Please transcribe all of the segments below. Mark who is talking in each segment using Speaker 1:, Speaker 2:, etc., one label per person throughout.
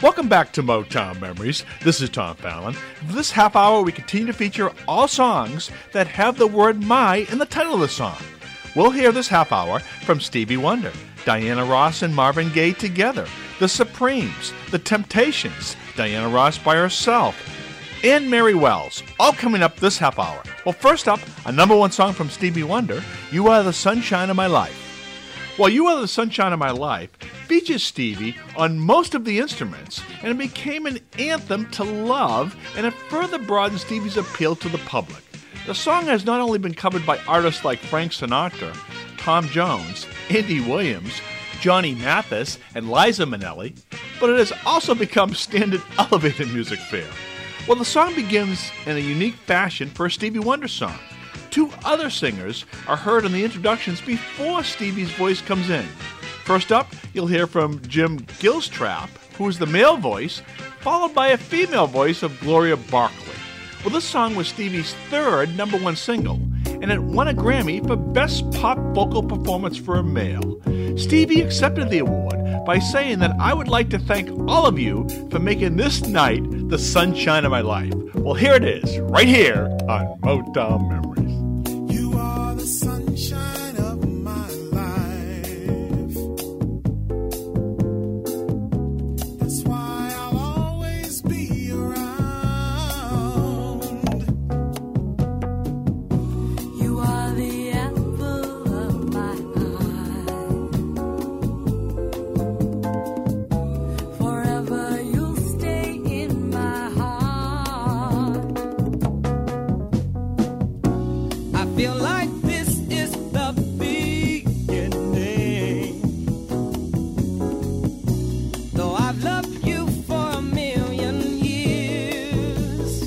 Speaker 1: Welcome back to Motown Memories. This is Tom Fallon. For this half hour, we continue to feature all songs that have the word my in the title of the song. We'll hear this half hour from Stevie Wonder, Diana Ross and Marvin Gaye together, The Supremes, The Temptations, Diana Ross by herself, and Mary Wells, all coming up this half hour. Well, first up, a number one song from Stevie Wonder, You Are the Sunshine of My Life. Well, You Are the Sunshine of My Life features Stevie on most of the instruments, and it became an anthem to love, and it further broadened Stevie's appeal to the public. The song has not only been covered by artists like Frank Sinatra, Tom Jones, Andy Williams, Johnny Mathis, and Liza Minnelli, but it has also become standard elevator music fare. Well, the song begins in a unique fashion for a Stevie Wonder song. Two other singers are heard in the introductions before Stevie's voice comes in. First up, you'll hear from Jim Gilstrap, who is the male voice, followed by a female voice of Gloria Barkley. Well, this song was Stevie's third number one single, and it won a Grammy for Best Pop Vocal Performance for a Male. Stevie accepted the award by saying that I would like to thank all of you for making this night the sunshine of my life. Well, here it is, right here on Motown Memories.
Speaker 2: You are the sunshine of my life. That's why I'll always be around.
Speaker 3: You are the apple of my eye. Forever you'll stay in my heart.
Speaker 2: I feel like this is the beginning. Though I've loved you for a million years,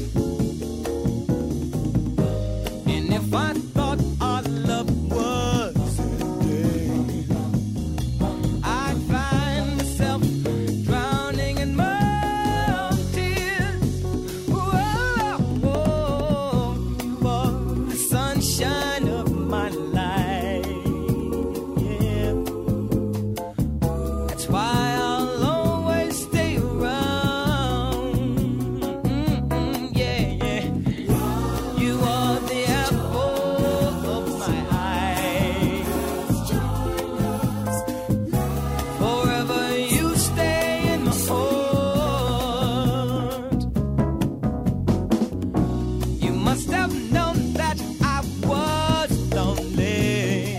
Speaker 2: and if I thought our love was ending, I'd find myself drowning in my own tears. Whoa, you are the sunshine of my life. Yeah. That's why I'll always stay around. Yeah. You are the apple of my eye. Forever you stay in my heart. You must have known that I was lonely,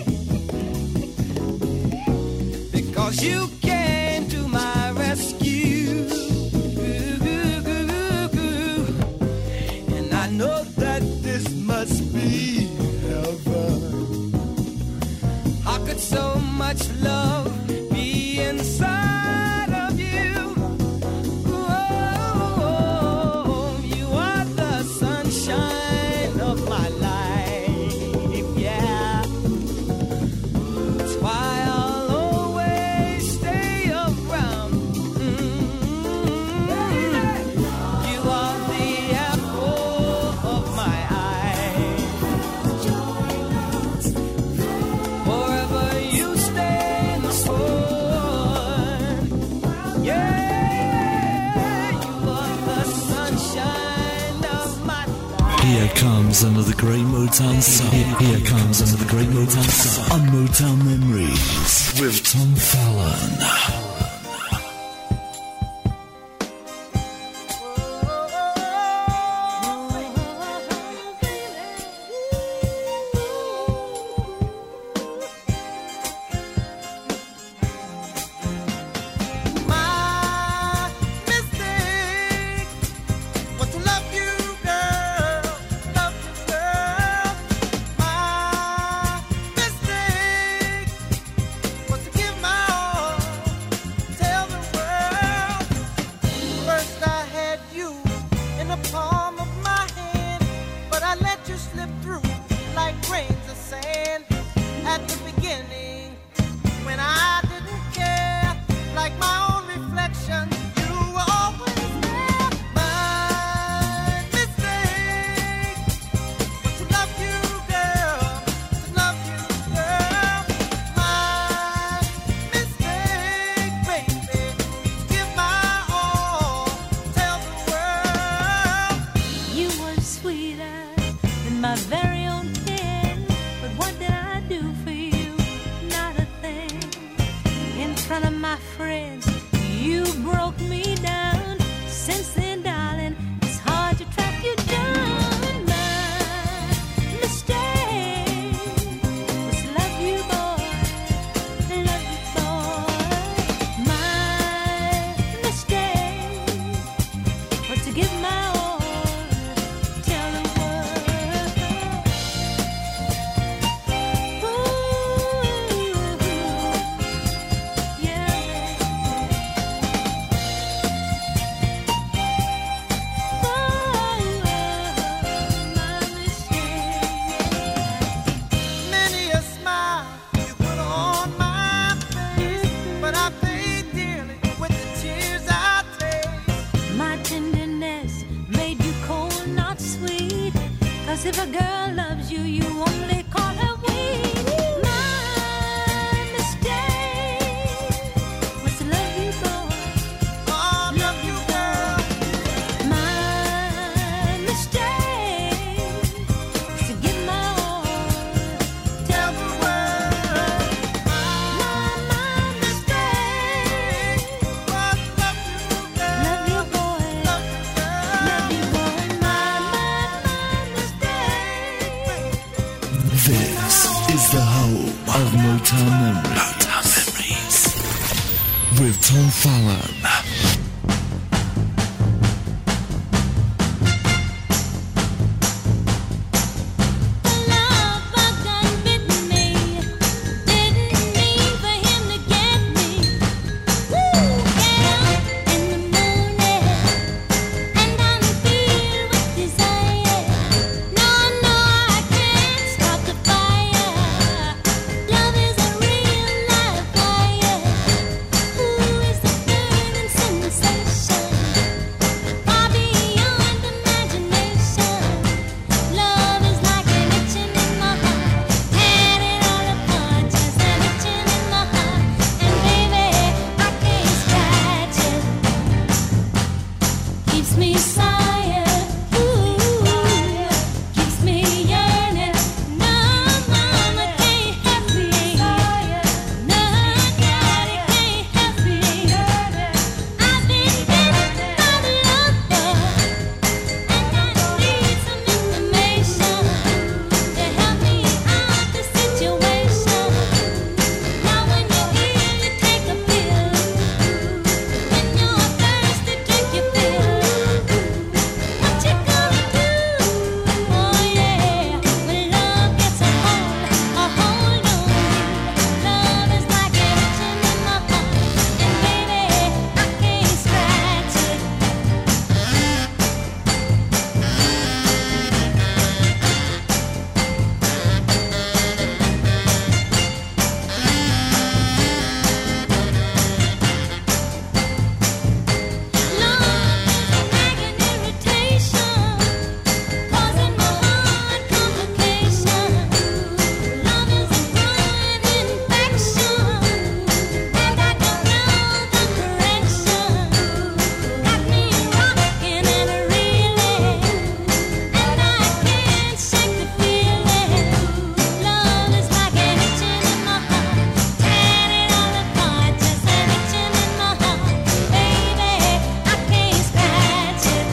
Speaker 2: because you came to my rescue. And I know that this must be heaven. How could so much love be inside of you? Oh, you are the sunshine of my life, yeah. That's why I'll always stay around. You are the apple of my eye. Forever you stay in my heart. Yeah, you are the sunshine of my life.
Speaker 4: Here comes another great Motown song. Here comes another great Motown song on Motown Memories with Tom Fallon.
Speaker 2: My mistake was to love you, girl. Love you, girl. My mistake was to give my all
Speaker 3: front of my friends. You broke me down. Since then, darling, it's hard to track you down. My mistake was to love you, boy. Love you, boy. My mistake was to give my all. Tell the world. Ooh, yeah.
Speaker 2: Many a smile you put on my face, but I paid dearly with the tears I taste.
Speaker 3: My tenderness made you cold, not sweet. 'Cause if a girl loves you, you only call her weak. My mistake was to love you, boy.
Speaker 2: Oh, love you, girl.
Speaker 3: My mistake was to give my all.
Speaker 2: Tell the world.
Speaker 3: My mistake.
Speaker 2: Was love you, girl.
Speaker 3: Love you, boy.
Speaker 2: Love you, girl.
Speaker 3: Love you, boy. My mistake.
Speaker 4: This is the home of Motown Memories. With Tom Fallon.
Speaker 3: Love bug done bitten me. Didn't mean for him to get me. Woo! Get up in the morning and I'm filled with desire. No, I can't stop the fire. Love is a real live fire. Who is the burning sensation? Far beyond imagination. Love is like an itching in my heart. Tearing it all apart, just an itching in my heart. And baby, I can't scratch it. Keeps me sighing, ooh, keeps me yearning. No, mama can't help me. No, daddy can't help me. I've been bitten by the lover, and I need some information to help me out the situation. Now when you're ill, you take a pill. When you're thirsty, drink your fill. What you gonna do? Oh yeah, when love gets a hold on you. Love is like an itching in my heart, and baby, I can't scratch it. Love is a nagging irritation, causing my heart complication. Love is a growing infection, and I don't know the correction. Got me rocking and reeling, and I can't shake the feeling. Love is like an itching in my heart, tearing it all apart, just an itching in my heart. Baby, I can't scratch it.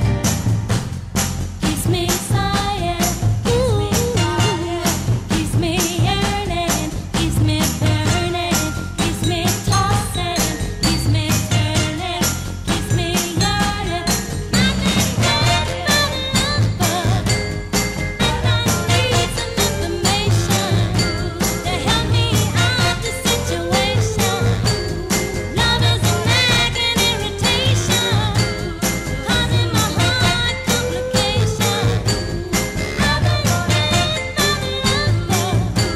Speaker 3: Keeps me sighing, ooh, keeps me yearning, keeps me burning, keeps me tossing, keeps me turning, keeps me yearning. I've been bitten by the lover, and I need some information to help me out the situation. Love is a nagging irritation, causing my heart complication. I've been bitten by the lover,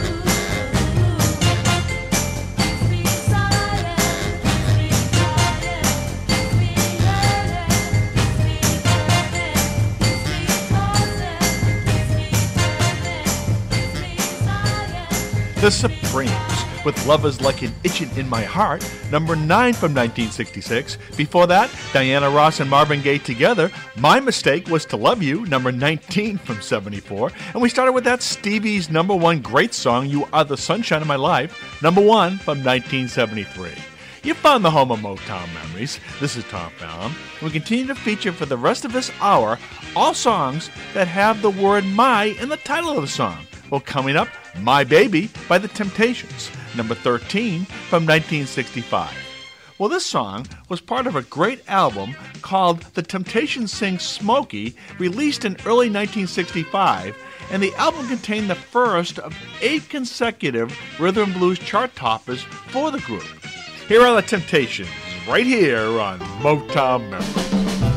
Speaker 3: keeps me silent, keeps me quiet, keeps me yearning, keeps me burning, keeps me tossing, keeps me turning, keeps me silent.
Speaker 1: The Supremes with Love Is Like an Itchin' in My Heart, number 9 from 1966. Before that, Diana Ross and Marvin Gaye together, My Mistake Was to Love You, number 19 from 74. And we started with that Stevie's number 1 great song, You Are the Sunshine of My Life, number 1 from 1973. You found the home of Motown Memories. This is Tom Fallon. And we continue to feature for the rest of this hour all songs that have the word my in the title of the song. Well, coming up, My Baby by The Temptations, number 13 from 1965. Well, this song was part of a great album called The Temptations Sing Smokey, released in early 1965, and the album contained the first of 8 consecutive rhythm and blues chart toppers for the group. Here are The Temptations, right here on Motown Memories.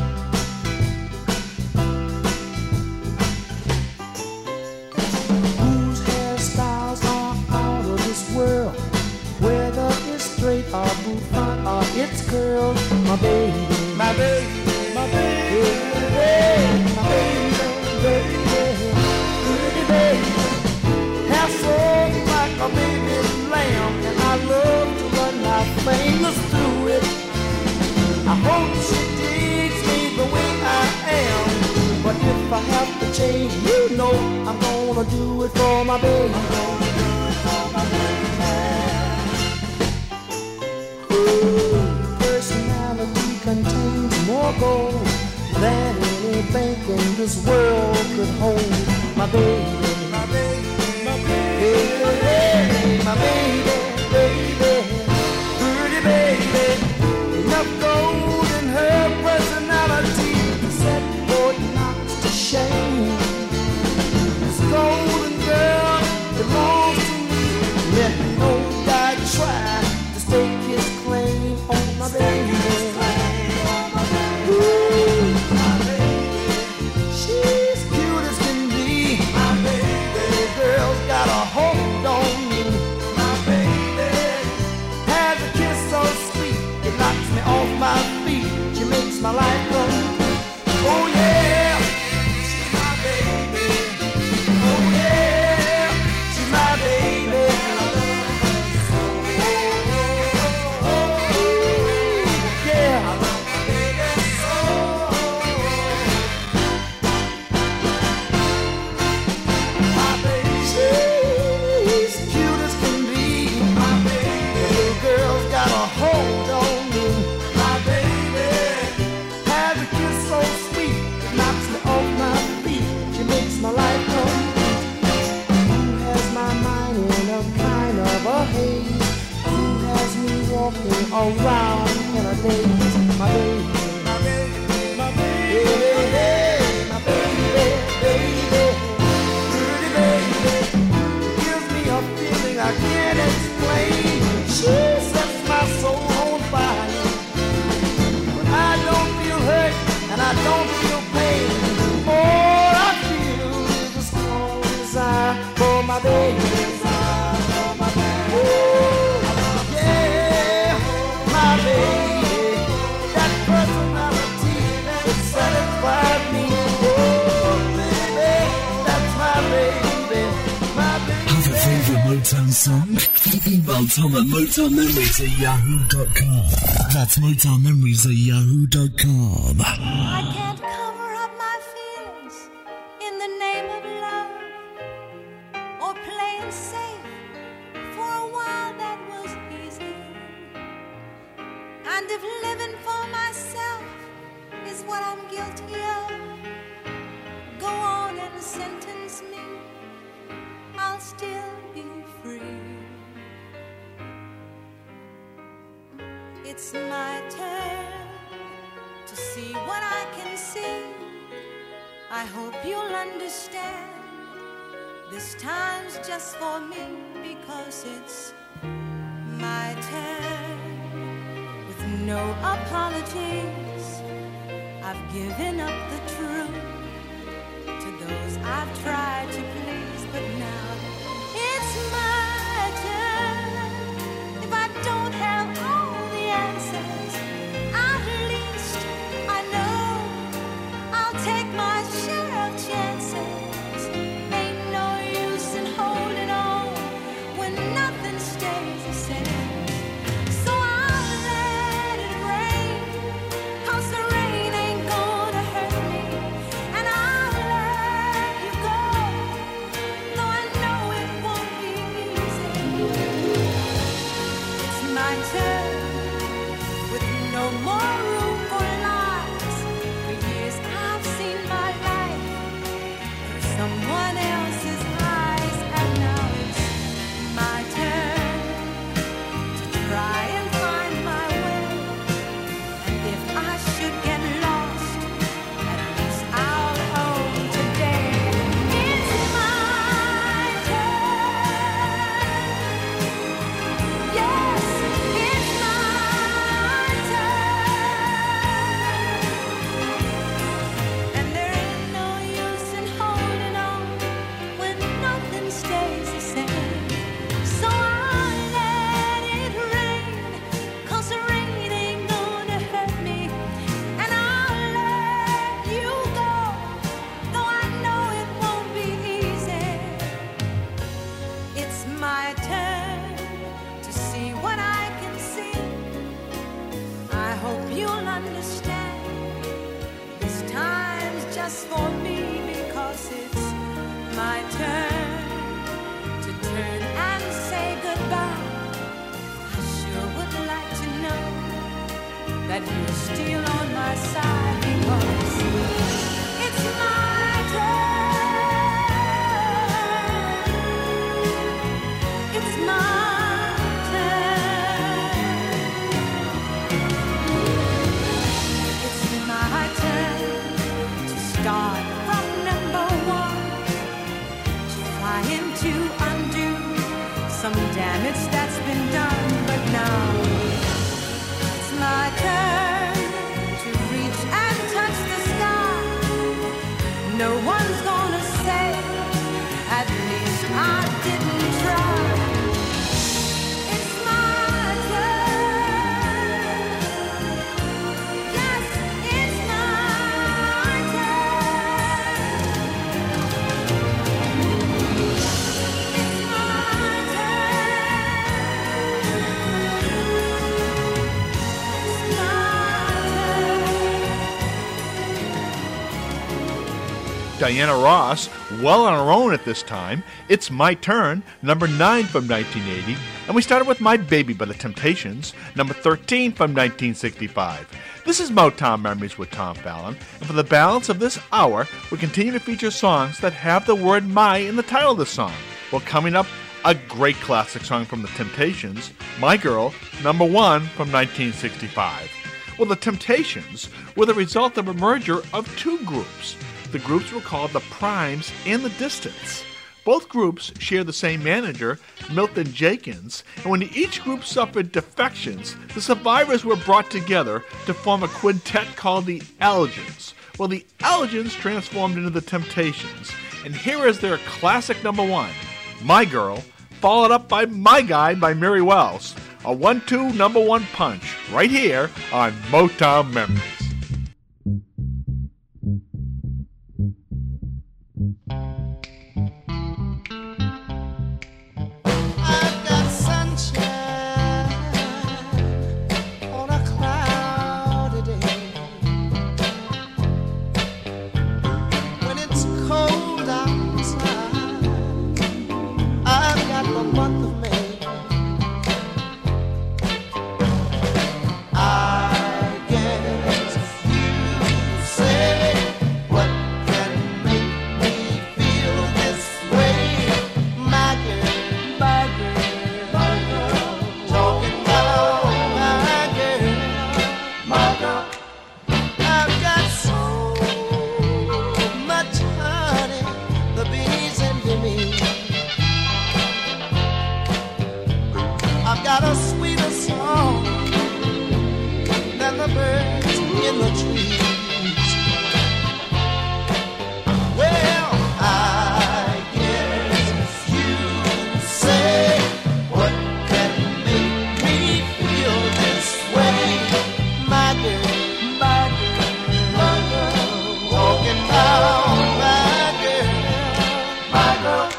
Speaker 2: Whose hairstyles are out of this world, whether it's straight or bouffant or it's curled. My baby, my baby, my baby, my baby, baby, pretty baby, hair so like a baby lamb, and I love to run my fingers through it. I hope she digs me the way I am, but if I have to change, you know I'm gonna do it for my baby. Ooh, personality contains more gold than any bank in this world could hold. My baby, my baby, my baby, my baby, baby, pretty baby. Enough gold in her personality to set Fort Knox to shame. This golden girl belongs to me. Let no guy try to stake his claim on my baby. Ooh, my baby, she's cute as can be. My baby, girl's got a hold on me. My baby has a kiss so sweet, it knocks me off my feet. She makes my life complete. Oh yeah, she's my baby. Oh yeah, she's my baby. Oh yeah, I love my baby so. My baby, she's cute as can be. My baby, little girl's got a hold on me. My baby has a kiss so sweet, it knocks me off my feet. She makes my life complete. Who has my mind in a kind of a haze? Who has me walking around in a daze? My baby, my baby, my baby, my baby, baby, pretty baby. Gives me a feeling I can't explain. She sets my soul on fire. But I don't feel hurt and I don't feel pain. All I feel is a strong desire for my baby. Ooh, yeah, my baby. That personality that satisfies me. Oh, baby, that's my baby. My baby.
Speaker 4: Have a favorite Motown song? Email Tom at motownmemories@yahoo.com. That's motownmemories@yahoo.com.
Speaker 3: I can't cover up my feelings in the name of love or playing safe. For a while that was easy. And if living for myself is what I'm guilty of, go on and sentence me. I'll still be free. It's my turn to see what I can see. I hope you'll understand. This time's just for me because it's my turn. With no apologies, I've given up the truth to those I've tried to please, but now it's my turn. If I don't have all the answers, at least I know I'll take my share of chances. Ain't no use in holding on when nothing stays
Speaker 5: my turn to turn and say goodbye. I sure would like to know that you're still on my side, because it's my turn. It's my turn. It's my turn to start from number one, trying to undo some damage that's been done. But now it's my turn to reach and touch the sky. No one's gonna say, at least I didn't try. It's my turn. Yes, it's my turn. It's my
Speaker 1: Diana Ross, well on her own at this time. It's My Turn, number 9 from 1980. And we started with My Baby by the Temptations, number 13 from 1965. This is Motown Memories with Tom Fallon. And for the balance of this hour, we continue to feature songs that have the word my in the title of the song. Well, coming up, a great classic song from the Temptations, My Girl, number 1 from 1965. Well, the Temptations were the result of a merger of two groups. The groups were called the Primes and the Distants. Both groups share the same manager, Milton Jenkins, and when each group suffered defections, the survivors were brought together to form a quintet called the Elgins. Well, the Elgins transformed into the Temptations, and here is their classic number 1, My Girl, followed up by My Guy by Mary Wells. A 1-2 number 1 punch right here on Motown Memories.
Speaker 2: I've got sunshine on a cloudy day. When it's cold outside, I've got the month of May. I guess you say, what can make me feel this way? My girl, my girl, my girl, talking about my girl, my girl. I've got so much honey, the bees envy me. I've got a sweeter song than the birds in the trees. Well, I guess you say, what can make me feel this way? My girl, my girl, my girl, talking about my girl, my girl.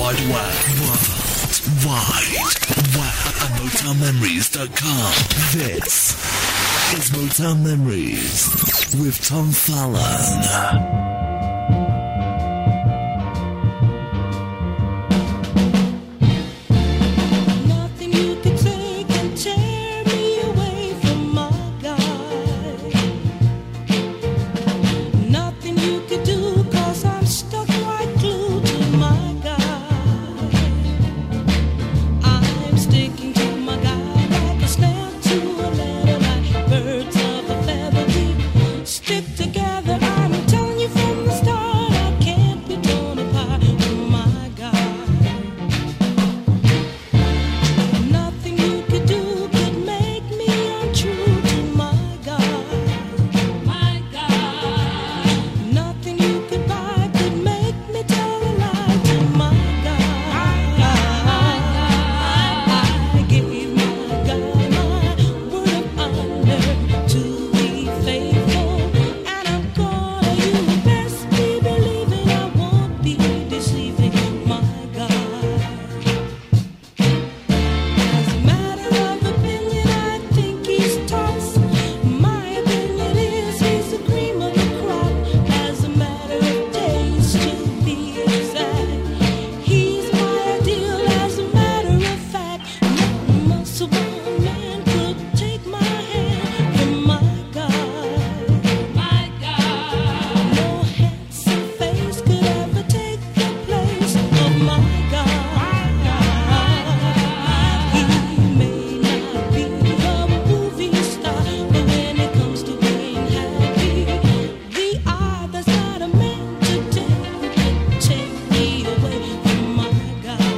Speaker 4: Wide Web. Worldwide Web at MotownMemories.com. This is Motown Memories with Tom Fallon.
Speaker 5: Nothing you could take can tear me away from my guy. Nothing you could do, 'cause I'm stuck right glued to my guy. I'm sticking to my guy like a snap to a letter, like birds of a feather. We stick together. I'm telling you from the start, I can't be torn apart from my guy. Nothing you could do could make me untrue to my God. My God. Nothing you could buy could make me tell a lie to my God. I gave my God my word of honor to be faithful, and I'm gonna. You best be believing I won't be deceiving my God. As a matter of opinion, I think he's tops. My opinion is he's the cream of the crop. As a matter of taste, to be exact, he's my ideal. As a matter of fact, no muscle bound man could take my hand from my God. My God. No handsome face could ever take the place of my God. He may not be a movie star, but when it comes to being happy, the other's not a man today who can take me away from my God.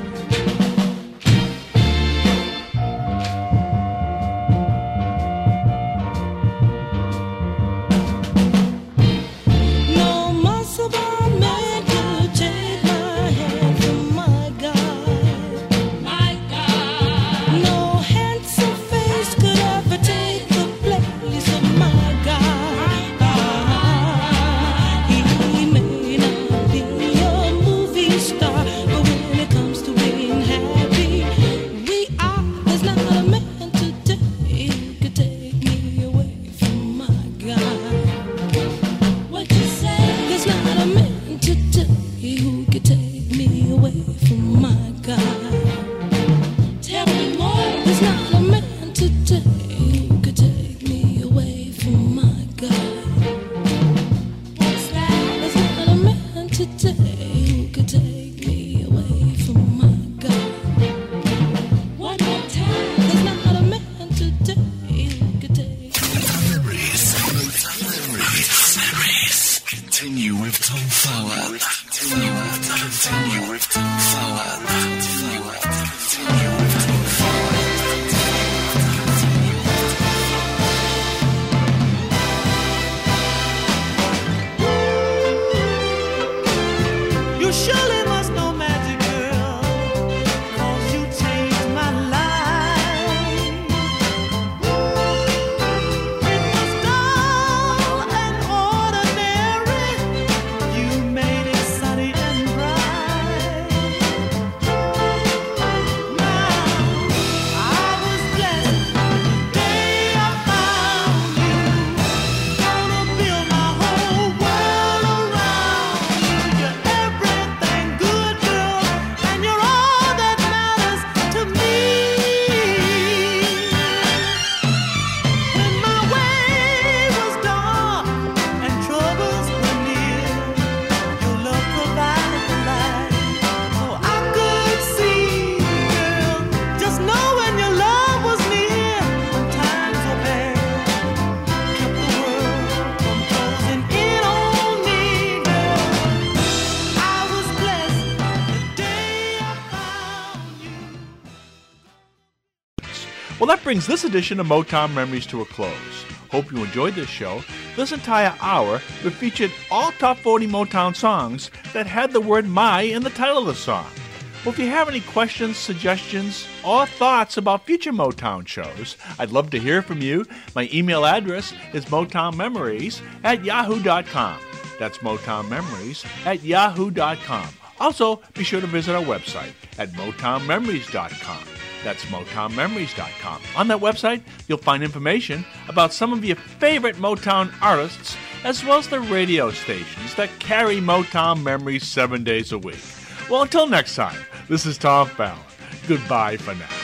Speaker 5: No muscle bound man could take my hand from my God. My God. No handsome face could ever take the place of my God. He may not be a movie star, but when it comes to being happy, there's not a man today who could take me away from my God. What you say? There's not a man today who could take me away from my God. Tell me more. There's not a man today who could take me away from my God. What's that? There's not a man today who could take me away from my God. One more time. There's not a man today who could take me.
Speaker 4: Memories. Continue with Tom Fallon. Continue with Tom Fallon. Continue with Tom Fallon.
Speaker 2: You surely must know magic, girl, 'cause you changed my life. It was dull and ordinary. You made it sunny and bright. Now I was blessed the day I found you. Gonna build my whole world around you. You're everything good, girl, and you're all that matters to me. When my way was dark and troubles were near, your love provided the light, so I could see, girl. Just know when your love was near, when times were bad, kept the world from closing in on me, girl. I was blessed the day I found you.
Speaker 1: Well, that brings this edition of Motown Memories to a close. Hope you enjoyed this show. This entire hour we featured all top 40 Motown songs that had the word "my" in the title of the song. Well, if you have any questions, suggestions, or thoughts about future Motown shows, I'd love to hear from you. My email address is motownmemories@yahoo.com. That's motownmemories@yahoo.com. Also, be sure to visit our website at MotownMemories.com. That's MotownMemories.com. On that website, you'll find information about some of your favorite Motown artists, as well as the radio stations that carry Motown memories 7 days a week. Well, until next time, this is Tom Fallon. Goodbye for now.